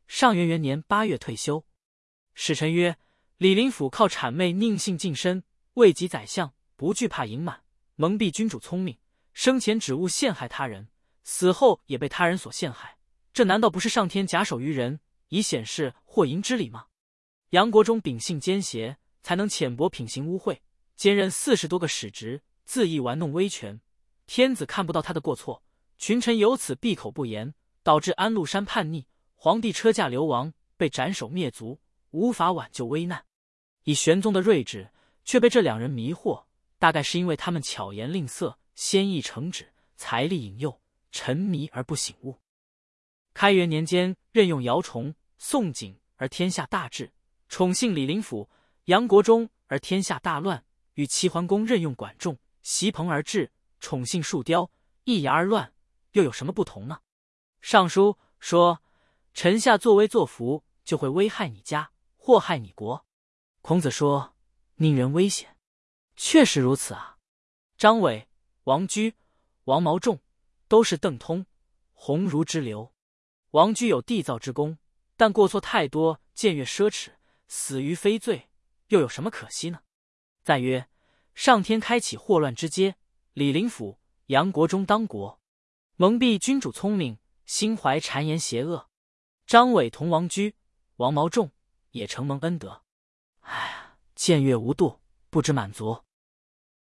上元元年8月退休。使臣曰：李林甫靠谄媚佞幸晋升，位极宰相，不惧怕盈满，蒙蔽君主聪明，生前只误陷害他人，死后也被他人所陷害，这难道不是上天假手于人，以显示祸淫之理吗？杨国忠秉性奸邪，才能浅薄品行污秽，兼任40多个使职，恣意玩弄威权，天子看不到他的过错，群臣由此闭口不言，导致安禄山叛逆，皇帝车驾流亡，被斩首灭族，无法挽救危难。以玄宗的睿智，却被这2人迷惑，大概是因为他们巧言令色，先意惩止，财力引诱，沉迷而不醒悟。开元年间，任用姚崇、宋璟而天下大治，宠幸李林甫、杨国忠而天下大乱，与齐桓公任用管仲、袭彭而治，宠幸树雕，易牙而乱，又有什么不同呢？尚书说，臣下作威作福，就会危害你家，祸害你国。孔子说，宁人危险，确实如此啊。张伟、王居、王毛仲都是邓通、鸿儒之流。王居有缔造之功，但过错太多，僭越奢侈，死于非罪，又有什么可惜呢？赞曰：上天开启祸乱之阶，李林甫、杨国忠当国，蒙蔽君主聪明，心怀谗言邪恶。张伟同王居、王毛仲也承蒙恩德。哎呀，僭越无度，不知满足。